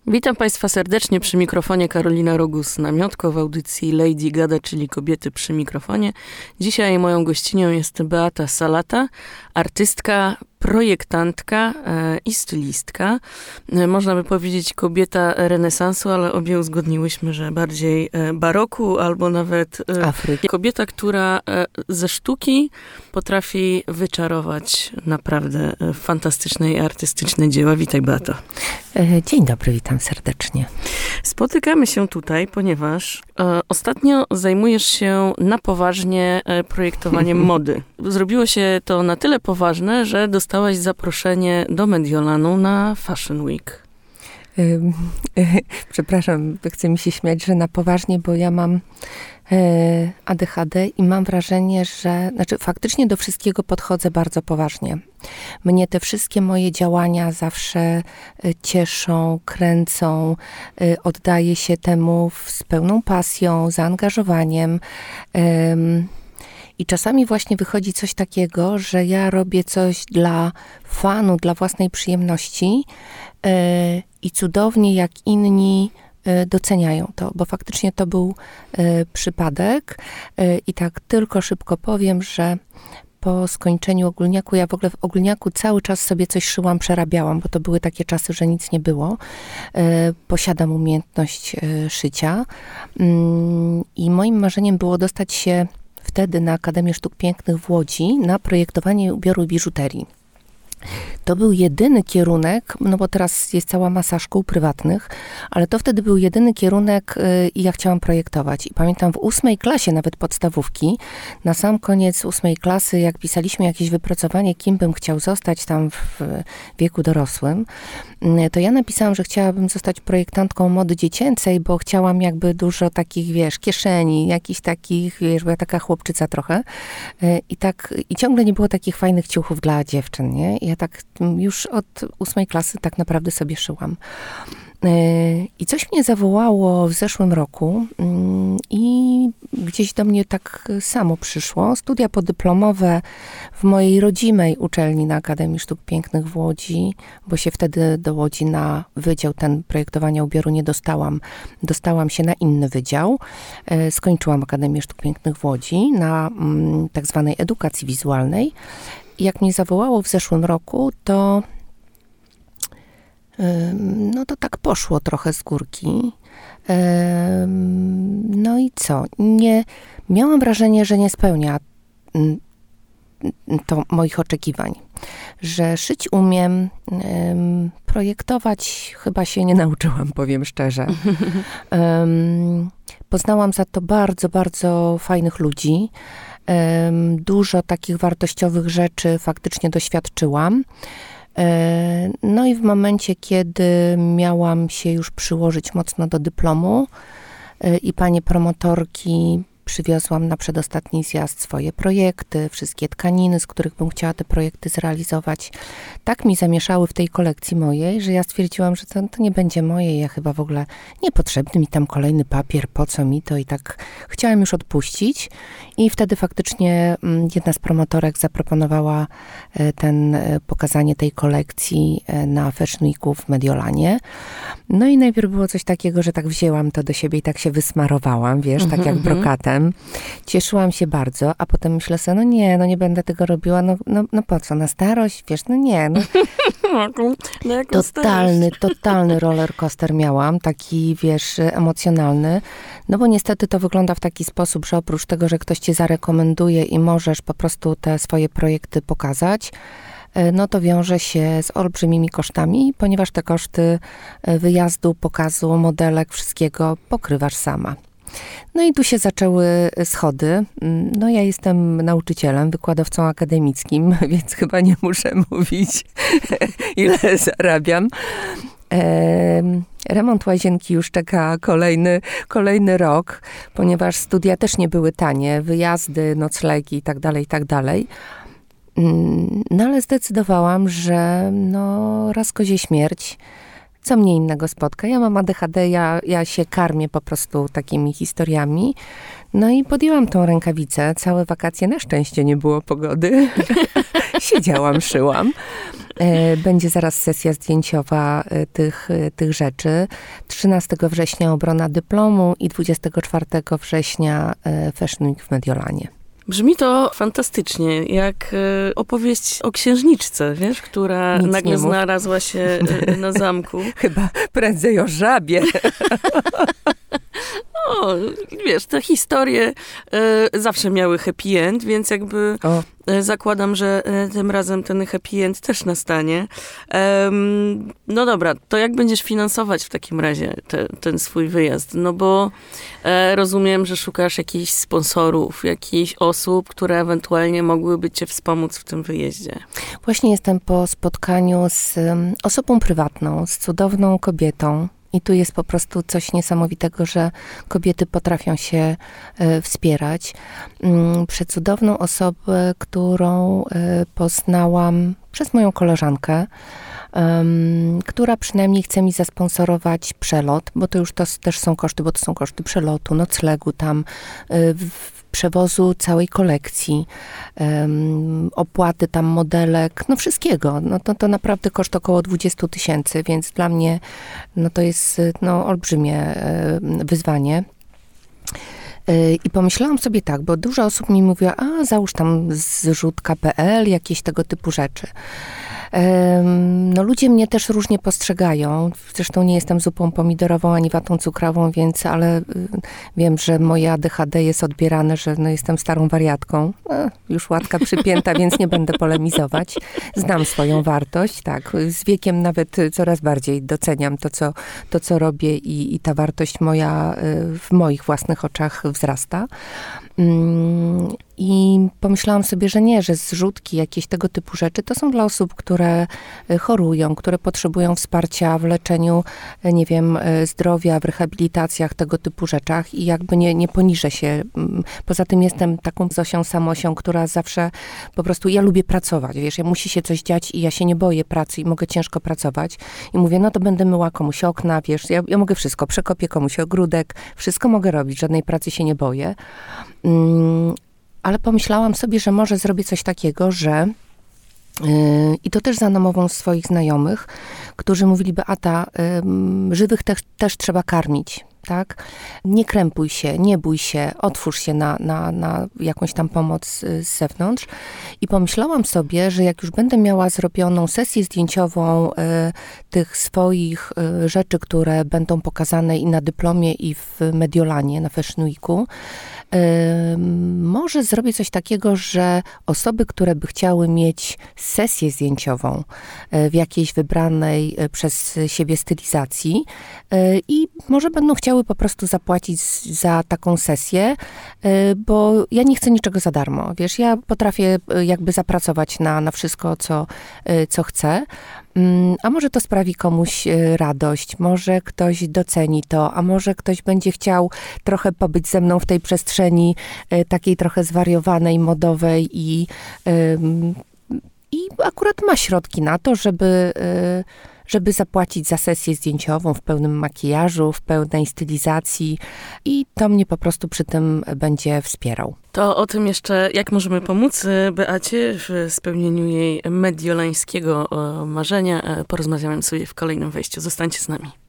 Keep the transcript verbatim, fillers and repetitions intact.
Witam Państwa serdecznie przy mikrofonie Karolina Rogus-Namiotko w audycji Lady Gada, czyli Kobiety przy mikrofonie. Dzisiaj moją gościnią jest Beata Salata, artystka, projektantka e, i stylistka. E, można by powiedzieć kobieta renesansu, ale obie uzgodniłyśmy, że bardziej e, baroku albo nawet e, Afryki. Kobieta, która e, ze sztuki potrafi wyczarować naprawdę e, fantastyczne i artystyczne dzieła. Witaj, Beato. E, dzień dobry, witam serdecznie. Spotykamy się tutaj, ponieważ e, ostatnio zajmujesz się na poważnie e, projektowaniem mody. Zrobiło się to na tyle poważne, że dostałaś zaproszenie do Mediolanu na Fashion Week. E, e, przepraszam, chce mi się śmiać, że na poważnie, bo ja mam e, A D H D i mam wrażenie, że znaczy faktycznie do wszystkiego podchodzę bardzo poważnie. Mnie te wszystkie moje działania zawsze e, cieszą, kręcą, e, oddaję się temu z pełną pasją, zaangażowaniem. E, I czasami właśnie wychodzi coś takiego, że ja robię coś dla fanu, dla własnej przyjemności yy, i cudownie jak inni yy, doceniają to, bo faktycznie to był yy, przypadek. Yy, I tak tylko szybko powiem, że po skończeniu ogólniaku, ja w ogóle w ogólniaku cały czas sobie coś szyłam, przerabiałam, bo to były takie czasy, że nic nie było. Yy, posiadam umiejętność yy, szycia yy, i moim marzeniem było dostać się wtedy na Akademię Sztuk Pięknych w Łodzi na projektowanie ubioru i biżuterii. To był jedyny kierunek, no bo teraz jest cała masa szkół prywatnych, ale to wtedy był jedyny kierunek yy, i ja chciałam projektować. I pamiętam w ósmej klasie nawet podstawówki, na sam koniec ósmej klasy, jak pisaliśmy jakieś wypracowanie, kim bym chciał zostać tam w wieku dorosłym, yy, to ja napisałam, że chciałabym zostać projektantką mody dziecięcej, bo chciałam jakby dużo takich, wiesz, kieszeni, jakichś takich, wiesz, bo ja taka chłopczyca trochę. Yy, I tak, i ciągle nie było takich fajnych ciuchów dla dziewczyn, nie? Ja tak już od ósmej klasy tak naprawdę sobie szyłam. I coś mnie zawołało w zeszłym roku i gdzieś do mnie tak samo przyszło. Studia podyplomowe w mojej rodzimej uczelni na Akademii Sztuk Pięknych w Łodzi, bo się wtedy do Łodzi na wydział ten projektowania ubioru nie dostałam. Dostałam się na inny wydział. Skończyłam Akademię Sztuk Pięknych w Łodzi na tak zwanej edukacji wizualnej. I jak mnie zawołało w zeszłym roku, to no to tak poszło trochę z górki. No i co? Nie, miałam wrażenie, że nie spełnia to moich oczekiwań. Że szyć umiem, projektować chyba się nie nauczyłam, powiem szczerze. Poznałam za to bardzo, bardzo fajnych ludzi. Dużo takich wartościowych rzeczy faktycznie doświadczyłam. No i w momencie, kiedy miałam się już przyłożyć mocno do dyplomu i panie promotorki, przywiozłam na przedostatni zjazd swoje projekty, wszystkie tkaniny, z których bym chciała te projekty zrealizować. Tak mi zamieszały w tej kolekcji mojej, że ja stwierdziłam, że to, to nie będzie moje. Ja chyba w ogóle niepotrzebny mi tam kolejny papier, po co mi to? I tak chciałam już odpuścić. I wtedy faktycznie jedna z promotorek zaproponowała ten, pokazanie tej kolekcji na Fashion Weeku w Mediolanie. No i najpierw było coś takiego, że tak wzięłam to do siebie i tak się wysmarowałam, wiesz, tak jak brokatem. Cieszyłam się bardzo, a potem myślę sobie, no nie, no nie będę tego robiła, no, no, no po co, na starość? Wiesz, no nie, no. no totalny, totalny roller coaster miałam, taki, wiesz, emocjonalny, no bo niestety to wygląda w taki sposób, że oprócz tego, że ktoś cię zarekomenduje i możesz po prostu te swoje projekty pokazać, no to wiąże się z olbrzymimi kosztami, ponieważ te koszty wyjazdu, pokazu, modelek, wszystkiego pokrywasz sama. No i tu się zaczęły schody. No ja jestem nauczycielem, wykładowcą akademickim, więc chyba nie muszę mówić, ile zarabiam. E, remont łazienki już czeka kolejny, kolejny rok, ponieważ studia też nie były tanie, wyjazdy, noclegi i tak dalej, i tak dalej. No ale zdecydowałam, że no raz kozie śmierć, co mnie innego spotka. Ja mam A D H D, ja, ja się karmię po prostu takimi historiami. No i podjęłam tą rękawicę. Całe wakacje na szczęście nie było pogody. Siedziałam, szyłam. Będzie zaraz sesja zdjęciowa tych, tych rzeczy. trzynastego września obrona dyplomu i dwudziestego czwartego września Fashion Week w Mediolanie. Brzmi to fantastycznie, jak y, opowieść o księżniczce, wiesz, która Nic nagle znalazła się y, na zamku. Chyba prędzej o żabie. O, wiesz, te historie y, zawsze miały happy end, więc jakby O. y, zakładam, że y, tym razem ten happy end też nastanie. Um, no dobra, to jak będziesz finansować w takim razie te, ten swój wyjazd? No bo e, rozumiem, że szukasz jakichś sponsorów, jakichś osób, które ewentualnie mogłyby cię wspomóc w tym wyjeździe. Właśnie jestem po spotkaniu z um, osobą prywatną, z cudowną kobietą. I tu jest po prostu coś niesamowitego, że kobiety potrafią się e, wspierać. Mm, przecudowną osobę, którą e, poznałam przez moją koleżankę, um, która przynajmniej chce mi zasponsorować przelot, bo to już to też są koszty, bo to są koszty przelotu, noclegu tam, e, w, przewozu całej kolekcji, um, opłaty tam modelek, no wszystkiego. No to, to naprawdę koszt około dwadzieścia tysięcy, więc dla mnie no to jest no, olbrzymie e, wyzwanie. E, I pomyślałam sobie tak, bo dużo osób mi mówiła, a załóż tam zrzut kropka pe el, jakieś tego typu rzeczy. No ludzie mnie też różnie postrzegają. Zresztą nie jestem zupą pomidorową ani watą cukrową, więc ale wiem, że moje A D H D jest odbierane, że no jestem starą wariatką. No, już łatka przypięta, więc nie będę polemizować. Znam swoją wartość, tak. Z wiekiem nawet coraz bardziej doceniam to, co, to, co robię i, i ta wartość moja w moich własnych oczach wzrasta. I pomyślałam sobie, że nie, że zrzutki, jakieś tego typu rzeczy, to są dla osób, które chorują, które potrzebują wsparcia w leczeniu, nie wiem, zdrowia, w rehabilitacjach, tego typu rzeczach i jakby nie, nie poniżę się. Poza tym jestem taką Zosią Samosią, która zawsze po prostu, ja lubię pracować, wiesz, ja musi się coś dziać i ja się nie boję pracy i mogę ciężko pracować. I mówię, no to będę myła komuś okna, wiesz, ja, ja mogę wszystko, przekopię komuś ogródek, wszystko mogę robić, żadnej pracy się nie boję. Mm, ale pomyślałam sobie, że może zrobię coś takiego, że yy, i to też za namową swoich znajomych, którzy mówili, Beata, yy, żywych te, też trzeba karmić, tak? Nie krępuj się, nie bój się, otwórz się na, na, na jakąś tam pomoc z zewnątrz. I pomyślałam sobie, że jak już będę miała zrobioną sesję zdjęciową y, tych swoich y, rzeczy, które będą pokazane i na dyplomie, i w Mediolanie, na Fashion Weeku, y, może zrobię coś takiego, że osoby, które by chciały mieć sesję zdjęciową y, w jakiejś wybranej y, przez siebie stylizacji y, i może będą chciały po prostu zapłacić za taką sesję, bo ja nie chcę niczego za darmo. Wiesz, ja potrafię jakby zapracować na, na wszystko, co, co chcę. A może to sprawi komuś radość, może ktoś doceni to, a może ktoś będzie chciał trochę pobyć ze mną w tej przestrzeni takiej trochę zwariowanej, modowej i, i akurat ma środki na to, żeby żeby zapłacić za sesję zdjęciową w pełnym makijażu, w pełnej stylizacji i to mnie po prostu przy tym będzie wspierał. To o tym jeszcze, jak możemy pomóc Beacie w spełnieniu jej mediolańskiego marzenia, porozmawiamy sobie w kolejnym wejściu. Zostańcie z nami.